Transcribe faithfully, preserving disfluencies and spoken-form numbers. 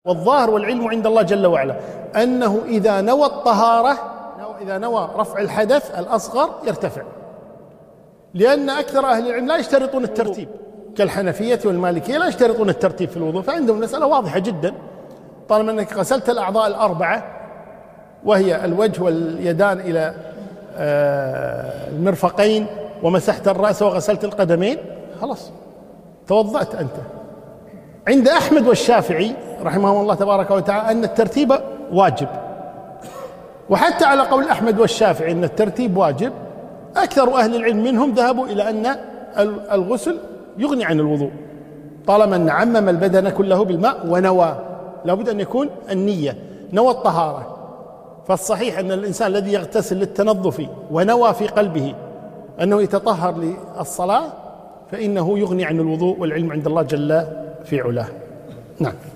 والظاهر والعلم عند الله جل وعلا أنه إذا نوى الطهارة، إذا نوى رفع الحدث الأصغر يرتفع، لأن أكثر أهل العلم لا يشترطون الترتيب كالحنفية والمالكية، لا يشترطون الترتيب في الوضوء، فعندهم المسألة واضحة جدا. طالما أنك غسلت الأعضاء الأربعة وهي الوجه واليدان إلى المرفقين ومسحت الرأس وغسلت القدمين، خلاص توضأت أنت. عند أحمد والشافعي رحمهم الله تبارك وتعالى أن الترتيب واجب، وحتى على قول أحمد والشافعي أن الترتيب واجب، أكثر أهل العلم منهم ذهبوا إلى أن الغسل يغني عن الوضوء طالما أن عمم البدن كله بالماء ونوى. لابد أن يكون النية، نوى الطهارة. فالصحيح أن الإنسان الذي يغتسل للتنظف ونوى في قلبه أنه يتطهر للصلاة فإنه يغني عن الوضوء، والعلم عند الله جل في علاه. نعم.